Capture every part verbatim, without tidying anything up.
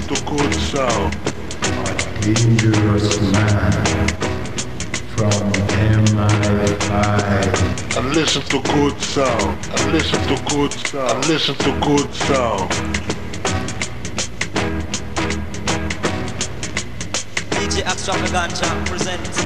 to good sound. Dangerous man from M I five. And listen to good sound. And listen to good sound. And listen to good sound. D J Extravaganza presents.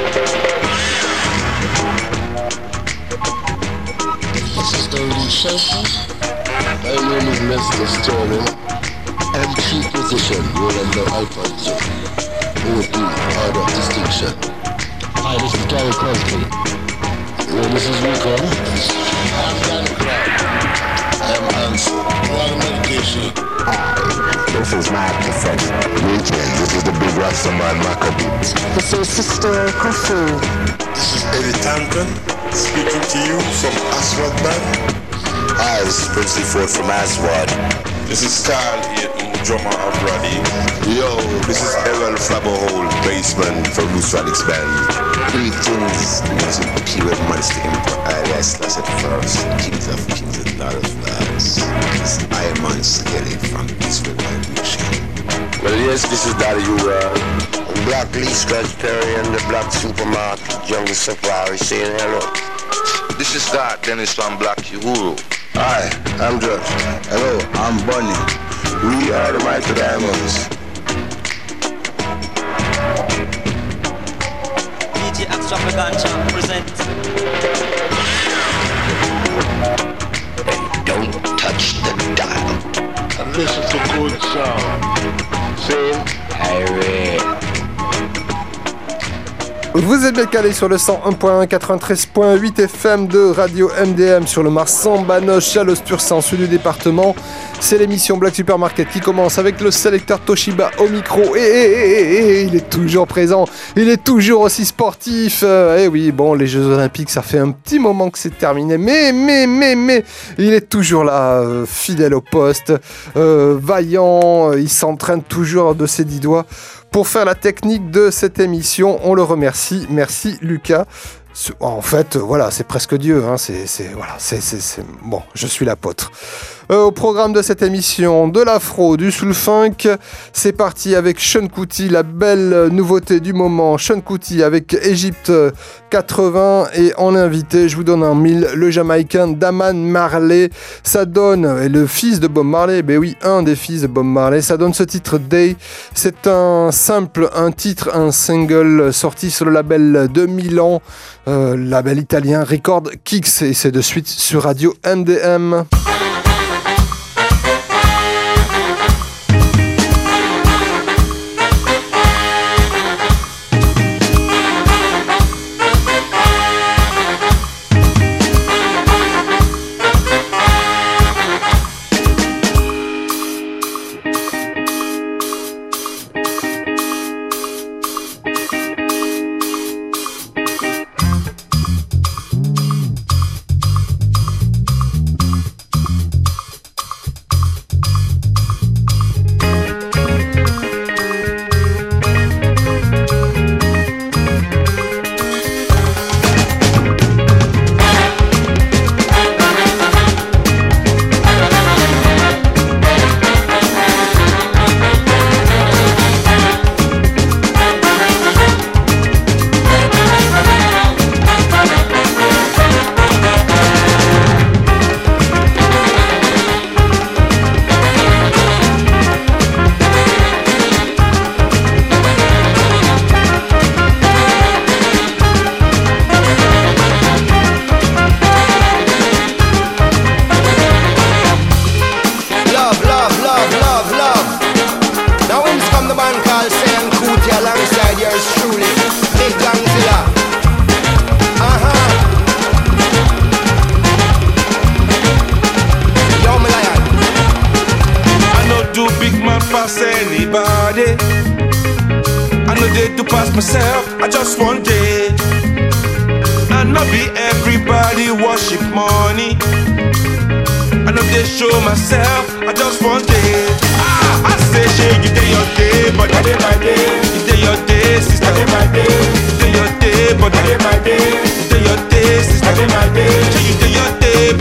This is the researcher. My name is Mister Sterling. I'm chief musician, Rolando Alfonso. O D, Order of Distinction. Hi, this is Gary Crosby. Well, this is Rico. I'm Dan Clark. I'm Hans. All medication. Hi, this is my professor. Greetings, this is the big Rastaman Maccabee. This is Sister Kofu. This is Eddie Tanton, speaking to you from Aswad Band. Hi, this is Princely Ford from Aswad. This is Carl Hayton, drummer of Roddy. Yo, this is Errol Flabberhole, bassman from Loose Radix Band. Greetings, this is Pure Monster Emperor, alias Lasset First, Kings of Kings and Lord of Lords. This is Iron Man Skelly from Israel Vibration. Well, yes, this is Daddy U. Black Lee Scratch Perry and the Black Supermarket, Jungle Safari saying hello. This is Scott Dennis from Black Uhuru. Hi, I'm Josh. Hello, I'm Bunny. We are the Mighty Diamonds. D J Extravaganza presents. And don't touch the dial. And listen to good sound. Saying, Harry. Vous êtes bien calés sur le cent un point un, quatre-vingt-treize point huit F M de Radio M D M sur le Marsan, Banoche, Chalosse-Tursan, sud du département. C'est l'émission Black Supermarket qui commence avec le sélecteur Toshiba au micro. Et, et, et, et il est toujours présent, il est toujours aussi sportif. Euh, et oui, bon, les Jeux Olympiques, ça fait un petit moment que c'est terminé. Mais, mais, mais, mais, il est toujours là, euh, fidèle au poste, euh, vaillant, il s'entraîne toujours de ses dix doigts. Pour faire la technique de cette émission, on le remercie. Merci Lucas. En fait, voilà, c'est presque Dieu. Hein. C'est, c'est, voilà, c'est, c'est, c'est... Bon, je suis l'apôtre. Euh, au programme de cette émission, de l'afro, du soul funk, c'est parti avec Sean Kuti, la belle nouveauté du moment. Sean Kuti avec Egypte quatre-vingts et en invité, je vous donne un mille, le Jamaïcain Daman Marley. Ça donne, et le fils de Bob Marley, ben oui, un des fils de Bob Marley, ça donne ce titre Day. C'est un simple, un titre, un single sorti sur le label de Milan, euh, label italien Record Kicks, et c'est de suite sur Radio M D M.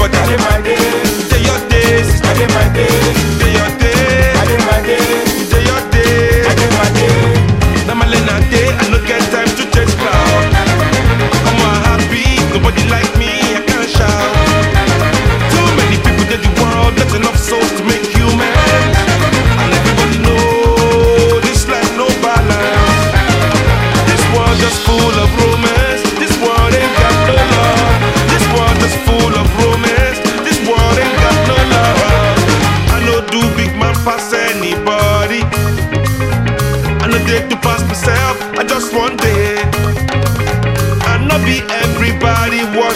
Day your day,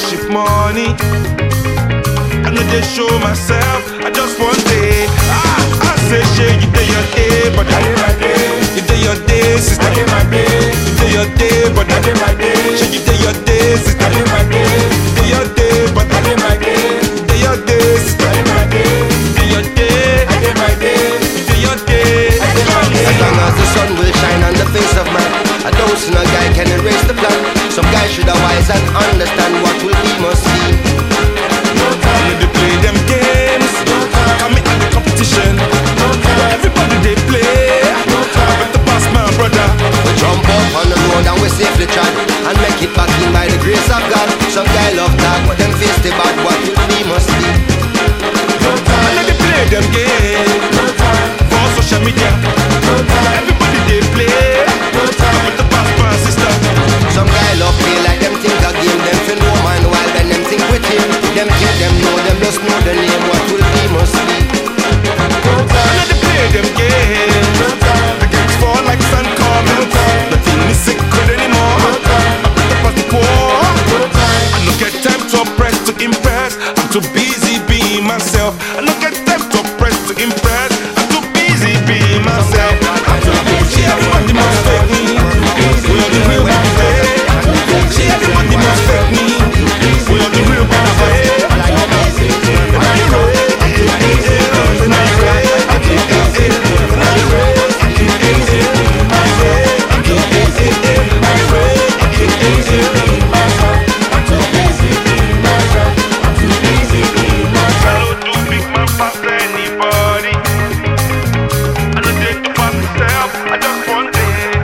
worship money. I know they show myself, I just want day. Ah, I say, share you day your day, but I day my day. You day your day, sister. I day my day. You day your day, but I day my day. Share you day your day, sister. I day my day. You day your day, but I day my day. You day your day, sister. I day my day. You day your day, I day my day. You day your day, I day my day. As long as the sun will shine on the face of man, I don't see no guy can erase the plan. Some guys should have wise and understand what will be must be. They play them games, I'm in the competition. Everybody they play, I better pass my brother. We jump up on the road and we safely trot and make it back in by the grace of God. Some guy love talk, but them face the bad. What will be must be. I know they play them games for social media. Everybody they play, I better pass my sister. Some guy love play like them think a game. Them feel no man while then them think with him. Them think them know, them just know the name. What will be must be. I know they play them games. The games fall like sun coming. Nothing is secret anymore. I better pass the poor. I don't get time to oppress, to impress. I'm too busy being myself. I don't get time to oppress, to impress. I'm too busy being myself. I'm too busy. Everybody must fake me. We are the real ones. See, everybody must fake me. We are the real ones. I just want it.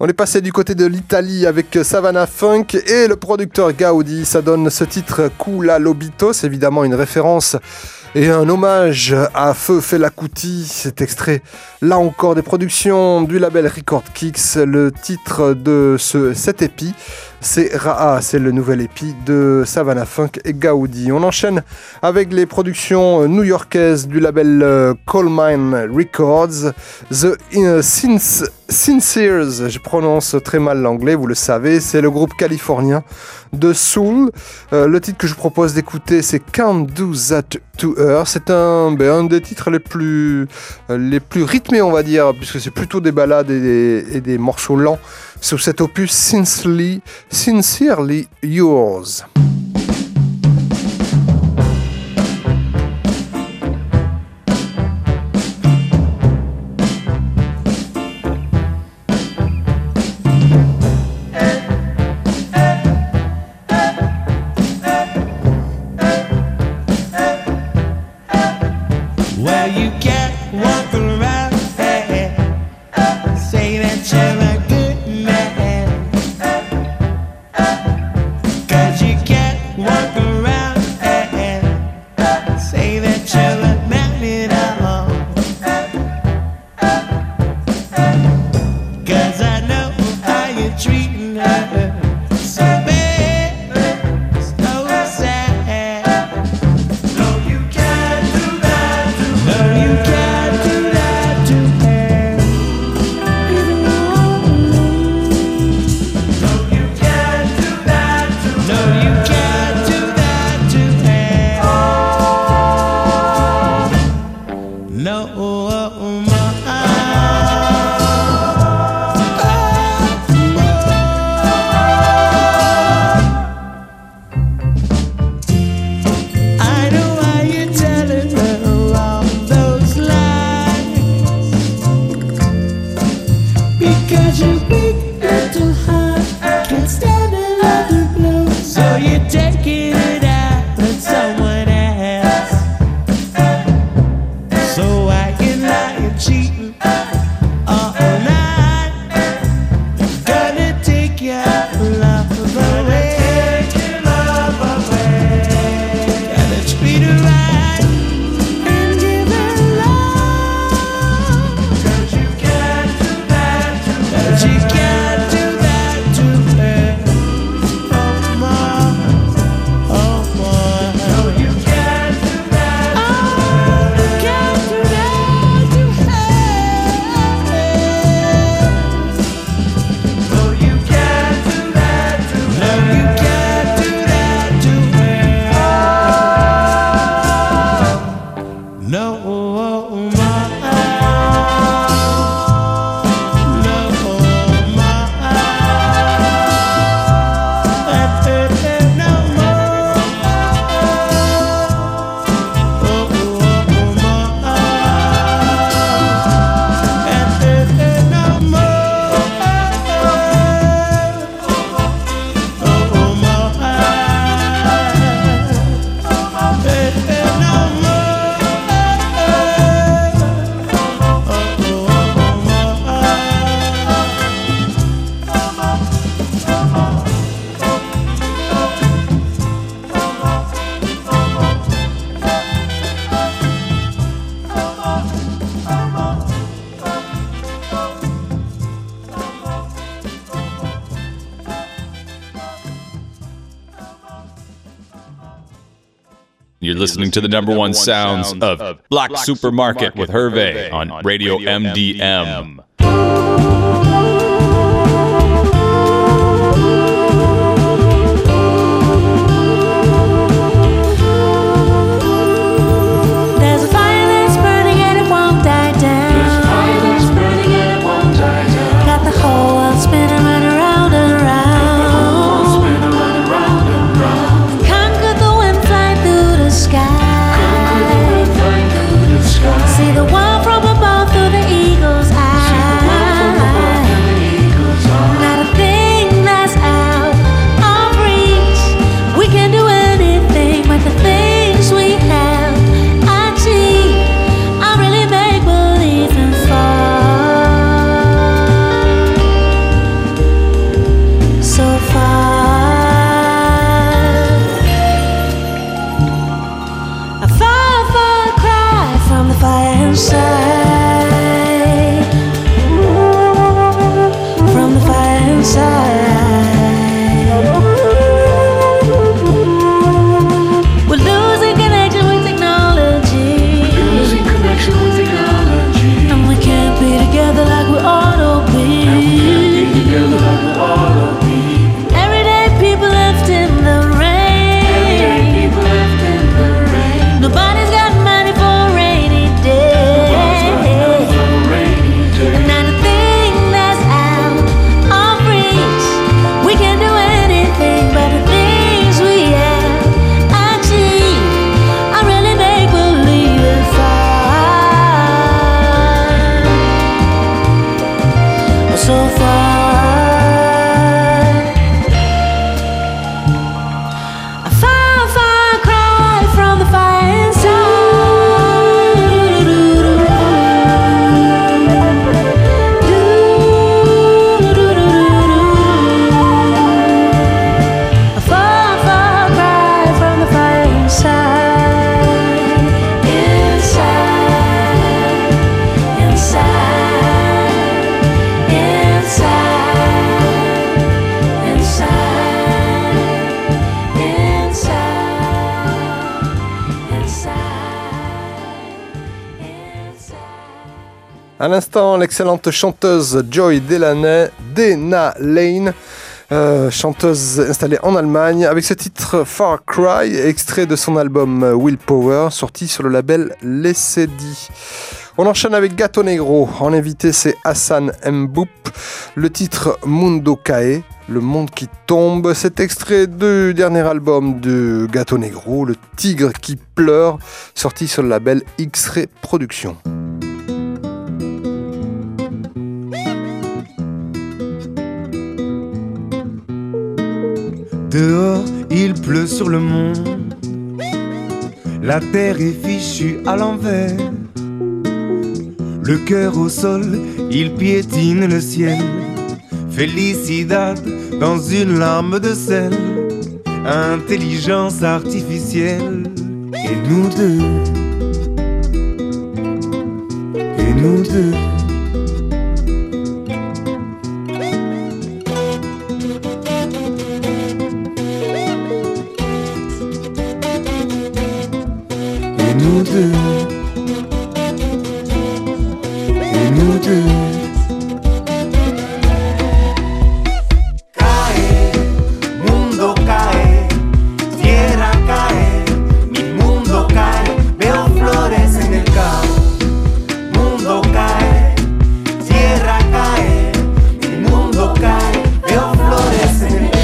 On est passé du côté de l'Italie avec Savannah Funk et le producteur Gaudi. Ça donne ce titre Kula Lobitos, évidemment une référence et un hommage à Feu Fela Kuti. Cet extrait, là encore, des productions du label Record Kicks. Le titre de ce, cet épi, c'est Ra'a, c'est le nouvel épi de Savannah Funk et Gaudi. On enchaîne avec les productions new-yorkaises du label euh, Coal Mine Records. The uh, Sins- Sinceres, je prononce très mal l'anglais, vous le savez, c'est le groupe californien de soul. Euh, le titre que je vous propose d'écouter, c'est Can't Do That To Her. C'est un, ben, un des titres les plus, euh, les plus rythmés, on va dire, puisque c'est plutôt des ballades et des, et des morceaux lents sur cet opus Sincerely, Sincerely Yours. You're listening to the number one sounds of Black Supermarket with Hervé on Radio M D M. See the world from above through the eagle's eye. À l'instant, l'excellente chanteuse Joy Delaney, Dena Lane, euh, chanteuse installée en Allemagne, avec ce titre Far Cry, extrait de son album Willpower, sorti sur le label Lesedi. On enchaîne avec Gato Negro. En invité, c'est Hassan Mboup. Le titre Mundo Cae, le monde qui tombe. Cet extrait du dernier album de Gato Negro, Le Tigre qui pleure, sorti sur le label X-Ray Productions. Dehors, il pleut sur le monde. La terre est fichue à l'envers. Le cœur au sol, il piétine le ciel. Felicidad dans une larme de sel. Intelligence artificielle. Et nous deux. Et nous deux. Nous deux, et nous deux. Cae, mundo cae, tierra cae, mi mundo cae, veo flores en el caos. Mundo cae, tierra cae, mi mundo cae, veo flores en el caos.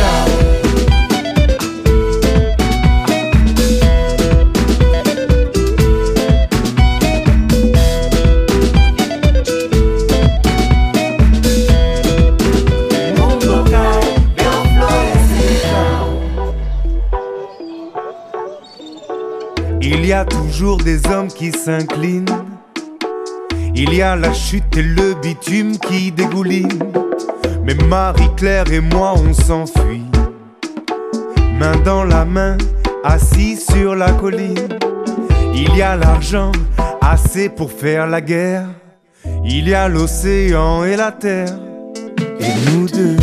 Il y a toujours des hommes qui s'inclinent. Il y a la chute et le bitume qui dégouline. Mais Marie-Claire et moi on s'enfuit, main dans la main, assis sur la colline. Il y a l'argent, assez pour faire la guerre. Il y a l'océan et la terre. Et nous deux.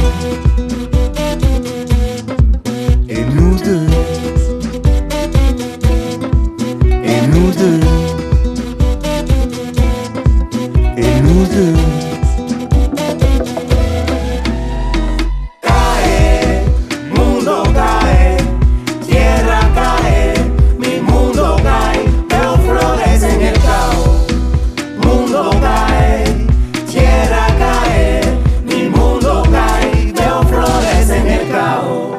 Et nous deux. Et nous deux. Et nous deux. Cae, mundo cae, tierra cae, mi mundo cae, veo flores en el caos. Mundo cae, tierra cae, mi mundo cae, veo flores en el caos.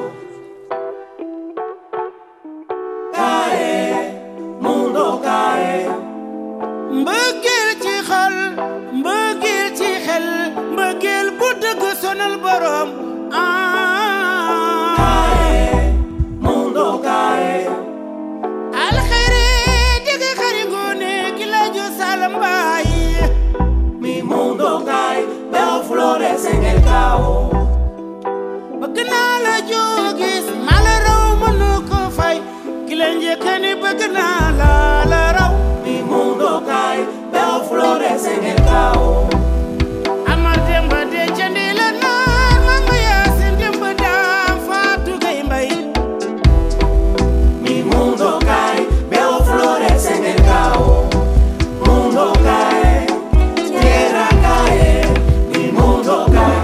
Cae, mundo cae. Mbëggeel ci xol, mbëggeel ci xel, mbëggeel bu dëgg sonal borom. Cae, mundo cae. Alxere dëgg xari ngoone ki la jo salambaay. Mi mundo cae, veo flores en el caos. Bëgg naa la joo gis, maa la raw mënu ko fay. Ki la njëkkani bëgg naa la la raw. Mi mundo cae, veo flores en el caos. Amar demba de jandi la naan, mama yaasin demba daam faatu gay mbay. Mi mundo cae, veo flores en el caos. Mundo cae, tierra cae, mi mundo cae.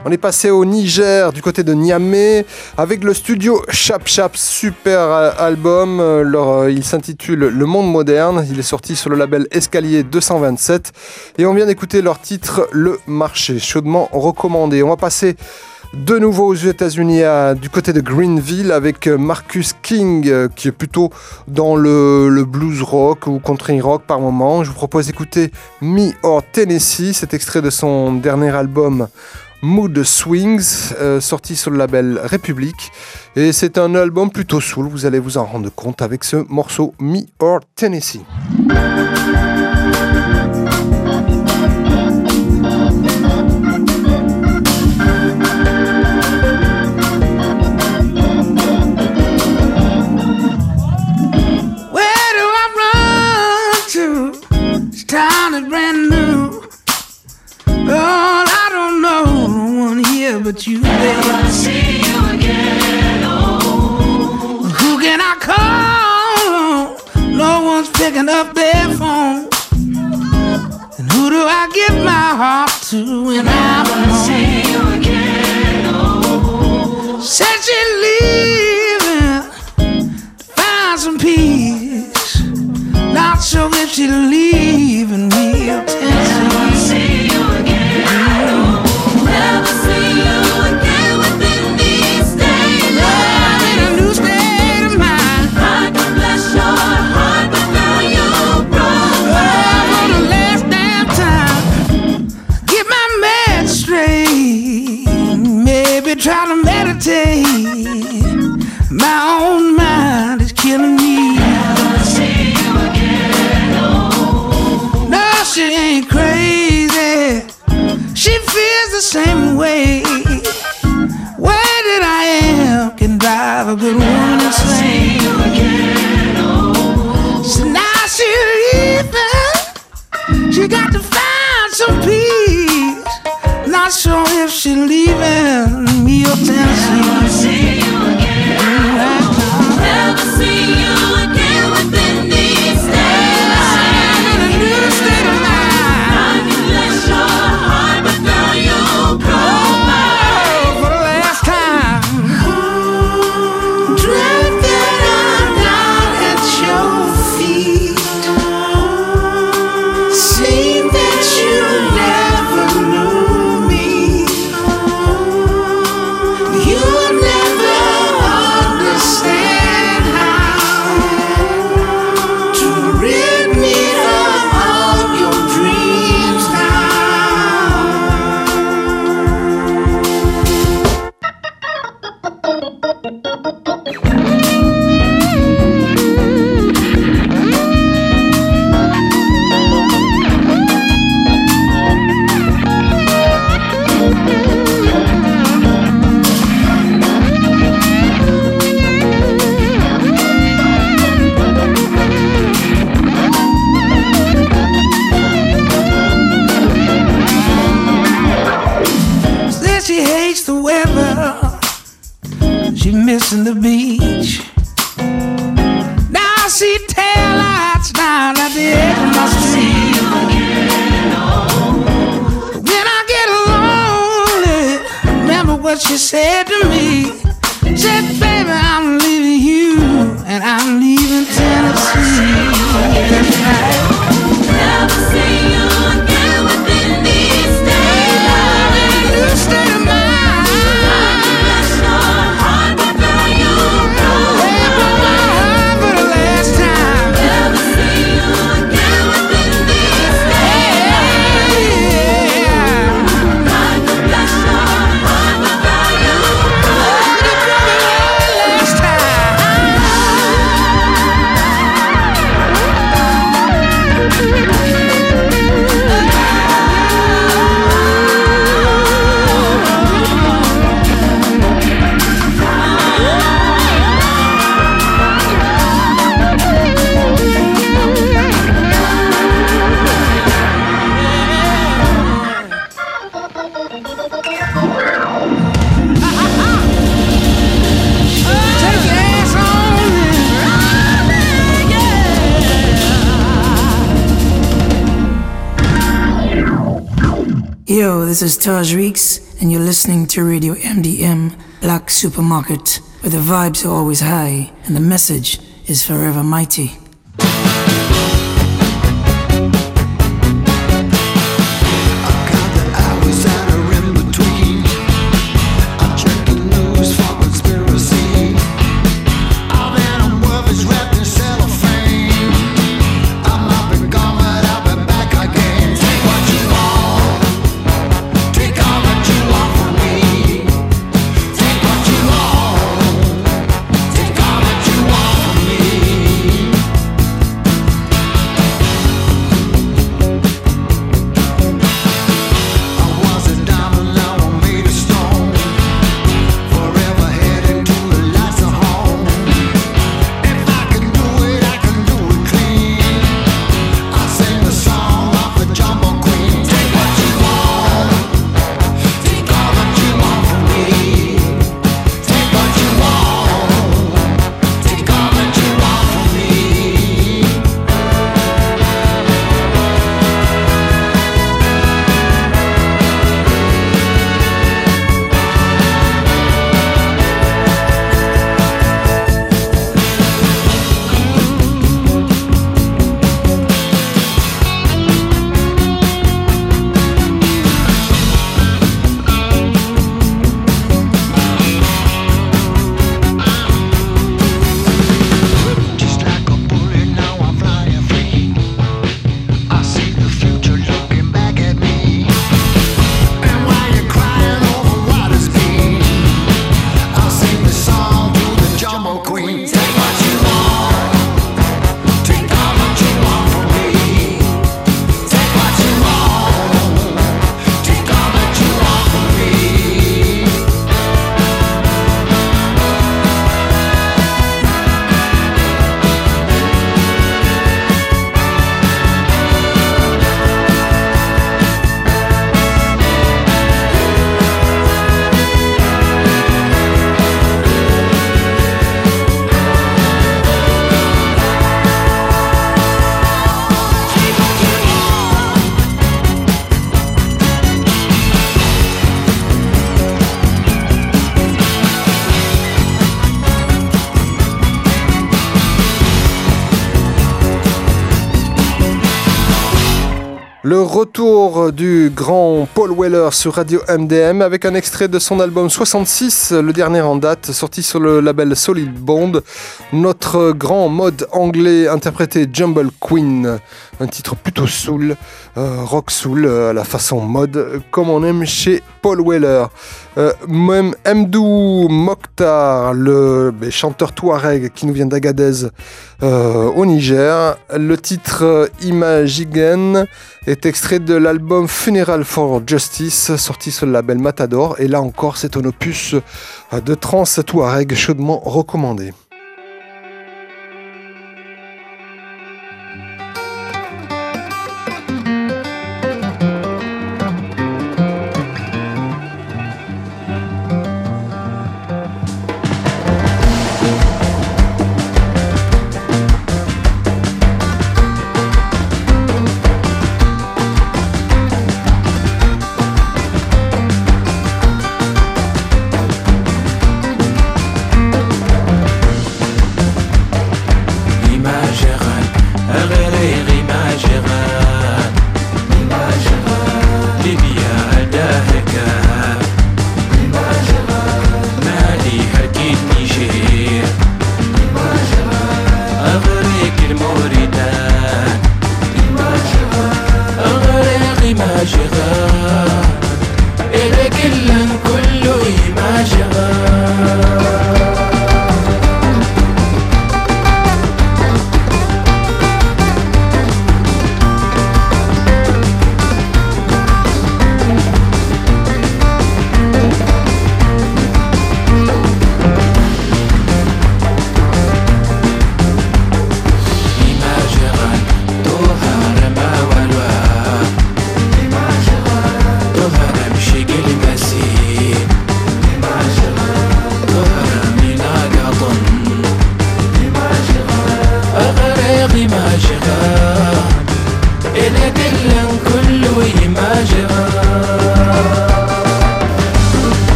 On est passé au Niger, du côté de Niamey, avec le studio Chap Chap, super album. Alors, il s'intitule Le Monde Moderne. Il est sorti sur le label Escalier deux cent vingt-sept. Et on vient d'écouter leur titre Le Marché, chaudement recommandé. On va passer de nouveau aux États-Unis, à, du côté de Greenville, avec Marcus King, euh, qui est plutôt dans le, le blues rock ou country rock par moment. Je vous propose d'écouter Me or Tennessee, cet extrait de son dernier album Mood Swings, euh, sorti sur le label République. Et c'est un album plutôt soul, vous allez vous en rendre compte avec ce morceau Me or Tennessee. Town is brand new. Oh, I don't know no one here but you, baby. I see you again. Oh. Who can I call? No one's picking up their phone. And who do I give my heart to when I'm alone? I see you again. Oh. Said she's leaving to find some peace. Not sure if she's leaving me or Never see you again. Oh. Never see you again within these days. I'm in a new state of mind. I can bless your heart, but now you're broke. Oh, for the last damn time, get my meds straight. Maybe try to meditate. My own mind is killing me. Never see you again. Oh. No, she ain't crazy. She feels the same way. Way that I am can drive a good woman insane. Oh. So now she's leaving. She got to find some peace. Not sure if she's leaving me or Tennessee. Never see you again. Oh. Never see you again within these days. I'm in a new state of mind. I can bless your heart, but now you're gone. Oh, for the last time, drifting on down at your feet. Seemed that you never knew me. You'll never understand how to rid me of all your dreams Says she hates the weather. She missing the beach. Now I see taillights down at the edge of my street. When I get lonely, remember what she said to me. Said, baby, I'm leaving you, and I'm leaving Tennessee. That's right. Never see you again within these days. I'm in a new state of mind. Yo, this is Taj Reeks, and you're listening to Radio M D M, Black Supermarket, where the vibes are always high and the message is forever mighty. Le retour du grand Paul Weller sur Radio M D M avec un extrait de son album soixante-six, le dernier en date, sorti sur le label Solid Bond. Notre grand mode anglais interprété Jumble Queen, un titre plutôt soul, euh, rock soul euh, à la façon mode, comme on aime chez Paul Weller. Euh, même Mdou Mokhtar, le ben, chanteur touareg qui nous vient d'Agadez euh, au Niger. Le titre euh, Imagigen est extrait de l'album Funeral for Justice, sorti sur le label Matador. Et là encore, c'est un opus euh, de trance touareg chaudement recommandé.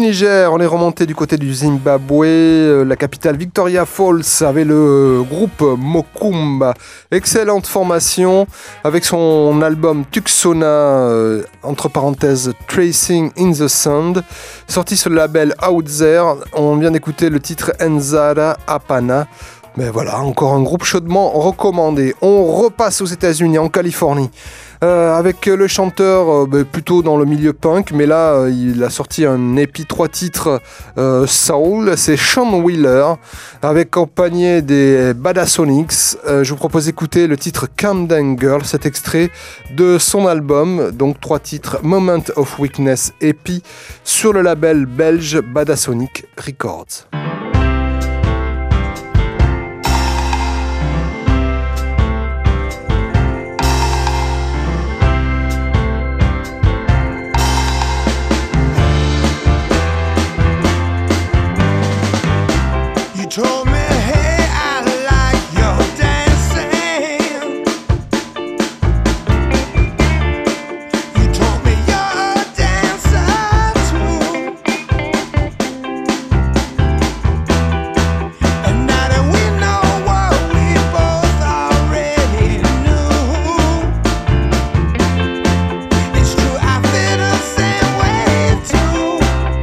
Niger, on est remonté du côté du Zimbabwe, la capitale Victoria Falls, avec le groupe Mokumba. Excellente formation avec son album Tucsona, euh, entre parenthèses Tracing in the Sand, sorti sur le label Out There. On vient d'écouter le titre Nzara Apana. Mais voilà, encore un groupe chaudement recommandé. On repasse aux États-Unis, en Californie. Euh, avec le chanteur euh, bah, plutôt dans le milieu punk, mais là euh, il a sorti un épi trois titres euh, soul, c'est Sean Wheeler, avec accompagné des Badasonics. Euh, je vous propose d'écouter le titre Calm Down Girl, cet extrait de son album, donc trois titres, Moment of Weakness E P, sur le label belge Badasonic Records. Told me, hey, I like your dancing. You told me you're a dancer too. And now that we know what we both already knew, it's true, I feel the same way too.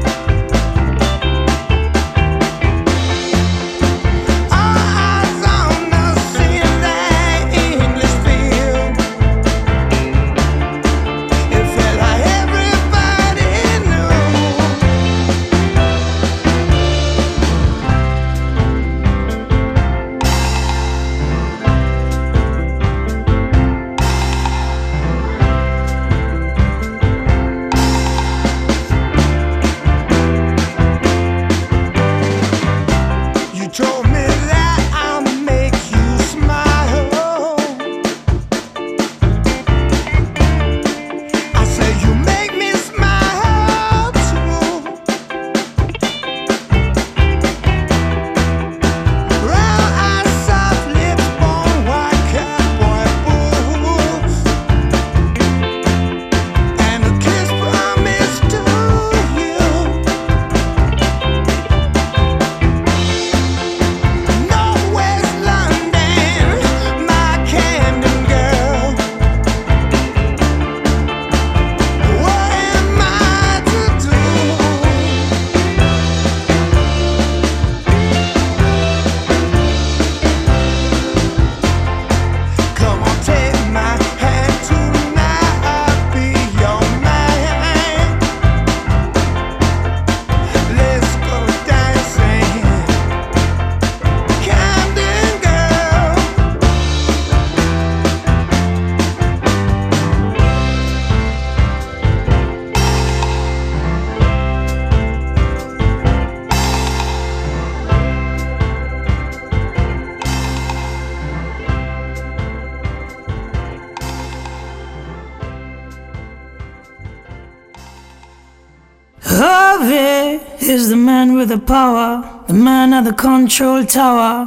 Harvey is the man with the power, the man at the control tower.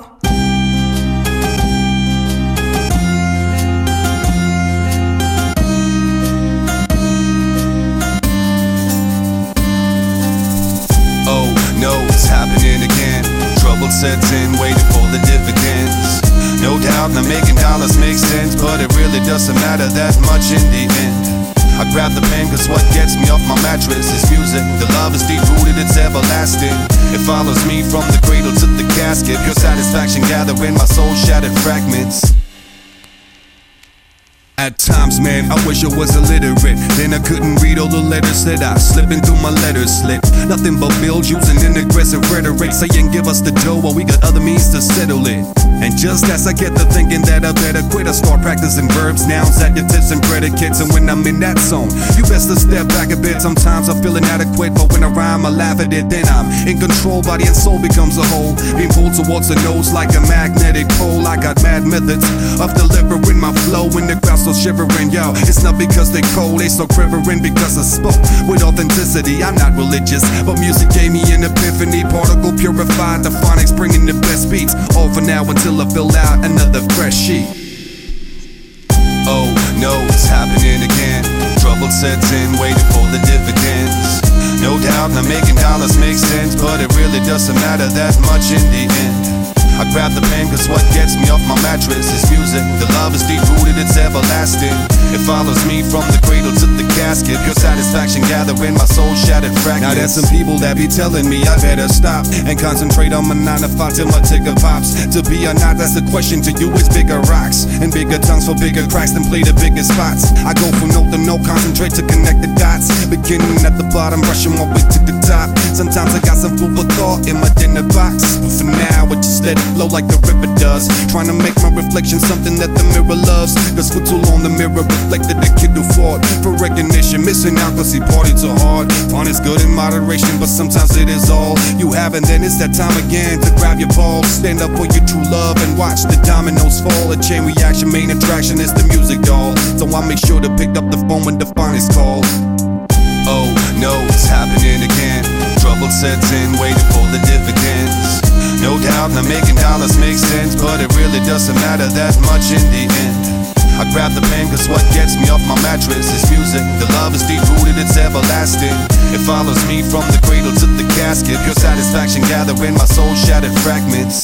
Oh no, it's happening again. Trouble sets in, waiting for the dividends. No doubt, now making dollars makes sense, but it really doesn't matter that much in the end. I grab the pen cause what gets me off my mattress is music. The love is deep rooted, it's everlasting. It follows me from the cradle to the casket. Pure satisfaction gathering my soul shattered fragments. At times, man, I wish I was illiterate. Then I couldn't read all the letters that I slipping through my letter slit. Nothing but bills using an aggressive rhetoric, saying give us the dough while we got other means to settle it. And just as I get to thinking that I better quit, I start practicing verbs, nouns, adjectives, and predicates. And when I'm in that zone, you best to step back a bit. Sometimes I feel inadequate, but when I rhyme, I laugh at it. Then I'm in control, body and soul becomes a whole, being pulled towards the nose like a magnetic pole. I got mad methods of delivering my flow when the crowd's so shivering. Yo, it's not because they cold, they so quivering because I spoke with authenticity. I'm not religious, but music gave me an epiphany. Particle purified, the phonics bringing the best beats. All for now until I fill out another fresh sheet. Oh no, it's happening again. Trouble sets in, waiting for the dividends. No doubt, now making dollars makes sense, but it really doesn't matter that much in the end. I grab the pen cause what gets me off my mattress is music. The love is deep rooted, it's everlasting. It follows me from the cradle to the casket. Pure satisfaction gathering my soul shattered fragments. Now there's some people that be telling me I better stop and concentrate on my nine to five till my ticker pops. To be or not, that's the question to you. Is bigger rocks and bigger tongues for bigger cracks than play the biggest spots. I go from note to note, concentrate to connect the dots. Beginning at the bottom, rushing my way to the top. Sometimes I got some food for thought in my dinner box, but for now it just let it flow like the river does. Trying to make my reflection something that the mirror loves. Cause for too long the mirror reflected the kid who fought for recognition, missing out cause he partied too hard. Fun is good in moderation, but sometimes it is all you have, and then it's that time again to grab your balls, stand up for your true love and watch the dominoes fall. A chain reaction, main attraction is the music, doll. So I make sure to pick up the phone when the finest call. Oh no, it's happening again. Trouble sets in, waiting for the dividends. No doubt, now making dollars makes sense, but it really doesn't matter that much in the end. I grab the pen cause what gets me off my mattress is music. The love is deep rooted, it's everlasting. It follows me from the cradle to the casket. Pure satisfaction gathering my soul shattered fragments.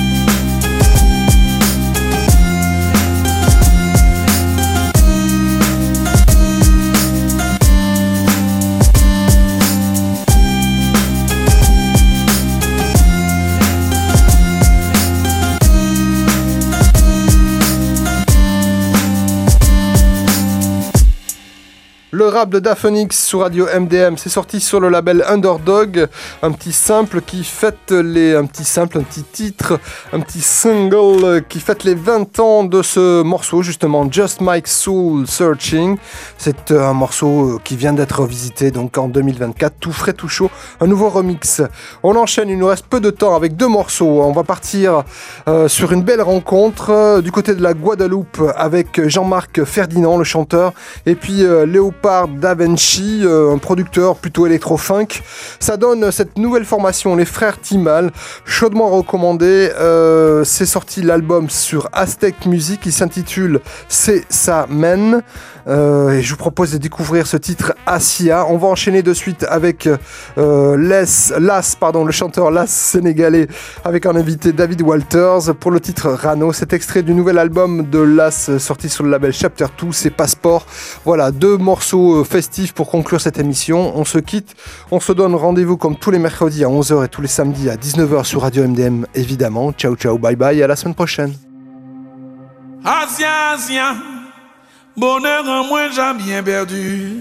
Le rap de Daphoenix sur Radio M D M, c'est sorti sur le label Underdog, un petit simple qui fête les, un petit simple, un petit titre, un petit single qui fête les vingt ans de ce morceau justement, Just My Soul Searching. C'est un morceau qui vient d'être revisité donc en deux mille vingt-quatre, tout frais, tout chaud, un nouveau remix. On enchaîne, il nous reste peu de temps avec deux morceaux. On va partir euh, sur une belle rencontre euh, du côté de la Guadeloupe avec Jean-Marc Ferdinand, le chanteur, et puis euh, Léopard Da Vinci, euh, un producteur plutôt électro-funk. Ça donne cette nouvelle formation, les frères Timal, chaudement recommandé. Euh, c'est sorti l'album sur Aztec Music, il s'intitule C'est ça men. Euh, et je vous propose de découvrir ce titre Asia. On va enchaîner de suite avec euh, Les, Las, pardon, le chanteur Las sénégalais, avec un invité David Walters pour le titre Rano. C'est extrait du nouvel album de Las sorti sur le label Chapter deux, c'est Passeport. Voilà, deux morceaux festifs pour conclure cette émission. On se quitte, on se donne rendez-vous comme tous les mercredis à onze heures et tous les samedis à dix-neuf heures sur Radio M D M évidemment. Ciao ciao, bye bye, à la semaine prochaine. Asia, Asia, bonheur en moi j'ai bien perdu.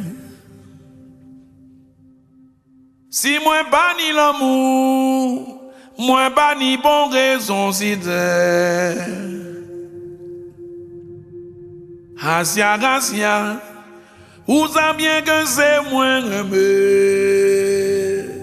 Si moi pas ni l'amour, moi pas ni bon raison si t'es. Asia, Asia, ou ça bien que c'est moins remé.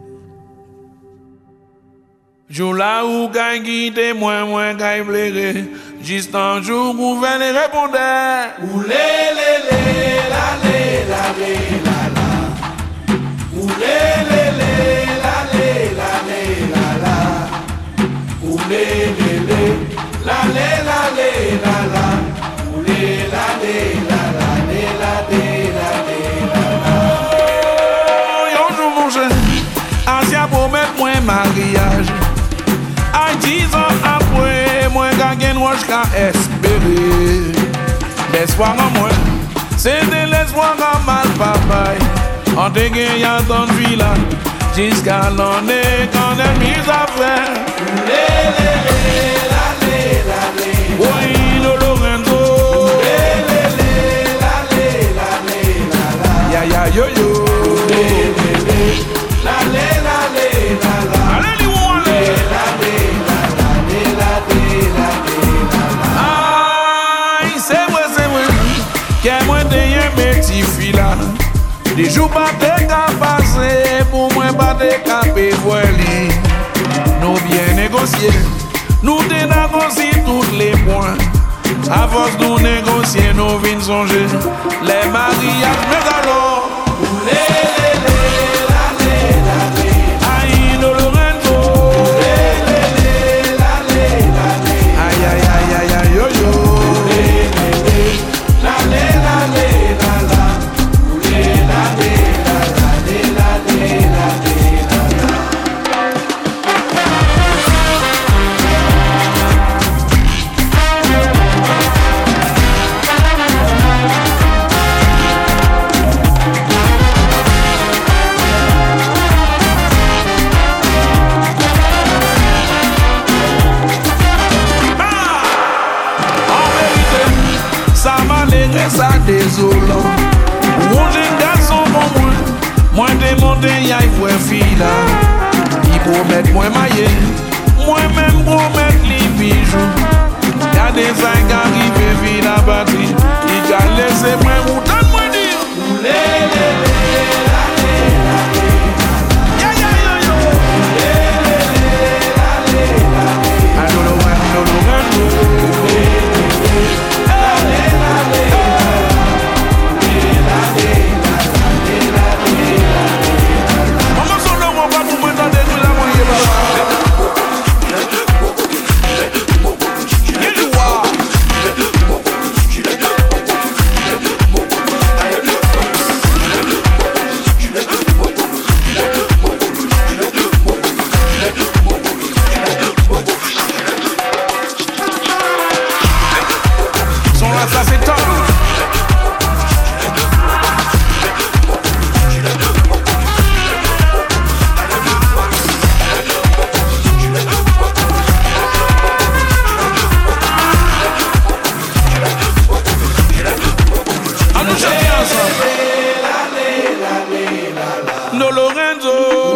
Jour là où gagne quitter moi, moi gagne pleurer. Juste un jour où venez les répondre. Ou lé lé lé la lé la lé la la. Ou lé lé lé la lé la lé la la. Ou lé lé lé la lé la lé la la. Ou lé la lé la la lé la lé la lé la la. Yo jour mon cher, Asia pour mettre moi mariage. À dix ans après, moi gagne moi jusqu'à espérer. L'espoir en moi, c'est de l'espoir en mal papaye. En te gagnant dans le village, jusqu'à l'année quand elle mise à faire. Lé lé lé la lé la lé. Oui, le Lorenzo. Lé lé lé la lé la lé la la. Ya ya yo yo. Lé lé lé la lé la lé la la. Allez les ouan lé la lé la la lé la lé la lé la la. Aïe, c'est vrai c'est vrai. Qu'est moi derrière mes petits filles là. Des jours pas de cas passer pour moi pas de cas pévoiler. Nous bien négocier, nous dénégocier tous les points. À force de nous négocier, nous venons songer les mariages mais alors. Lé lé lé la lé la lé. Aïe no Lorenzo. Lé lé lé la lé la lé. Aïe aïe aïe aïe aïe yo yo. Lé lé lé la lé la lé la la. Lé la lé la la lé la lé. ça désolant. Mon jeune garçon bon moi, moi des montées y'a y voit fille là. Il promet moi maillé, moi même promet les bijoux. Y'a des vagues arrivées vie la batterie. Il a laissé moi ou donne-moi dire. Oulé lé lé la lé la lé. Ya ya yo yo. Oulé lé lé la lé la lé. I don't know when, I don't know when. Oulé lé la lé la lé. Oulé la lé la lé la lé la lé. Maman son nom on va pour me donner de la moyenne papa. Ça c'est top. À nous chanter ensemble. No Lorenzo.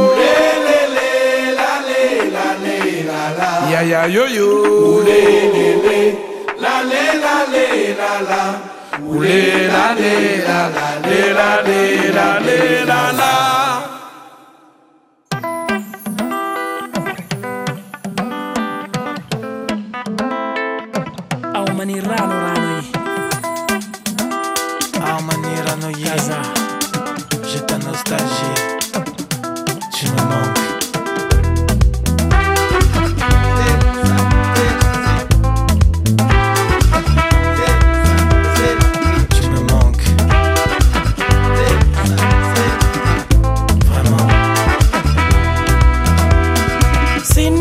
Ya ya yo yo. La lé la lé la la. Oulé la lé la la lé la lé la lé la la. Au mani rano rano yi. Au mani rano yi. Kaza. J'ai ta nostalgie. Tu me manques.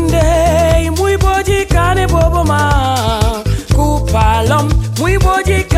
Muy boji